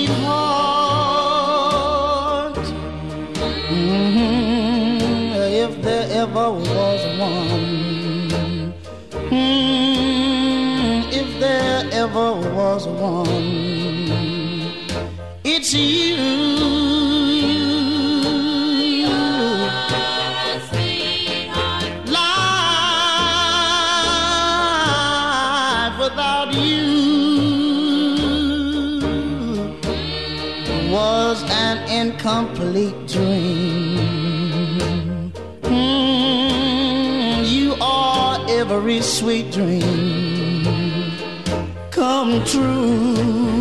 sweetheart. If there ever was one, if there ever was one, it's you. Life without you was an incomplete dream. You are every sweet dream come true.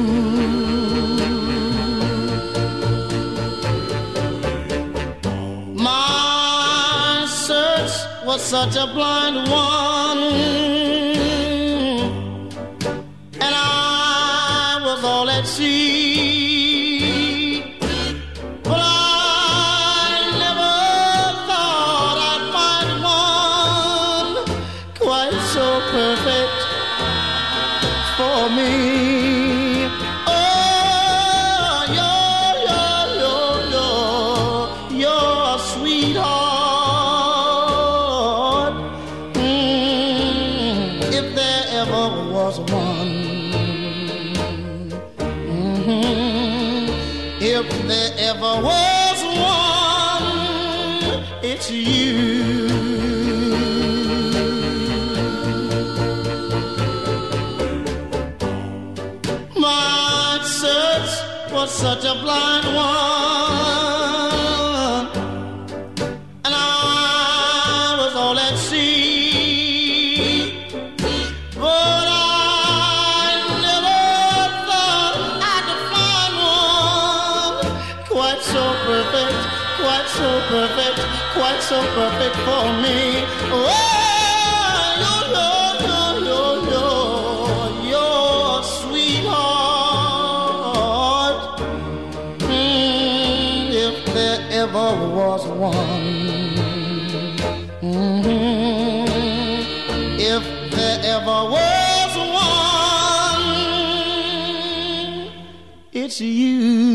My search was such a blind one, and I was all at sea. But I never thought I'd find one quite so perfect for me. Oh, your sweetheart. If there ever was one, if there ever was one, it's you. My search was such a blind one, and I was all at sea. But I never thought I'd find one quite so perfect, quite so perfect, quite so perfect for me. Oh, your sweetheart. If there ever was one, if there ever was one, it's you.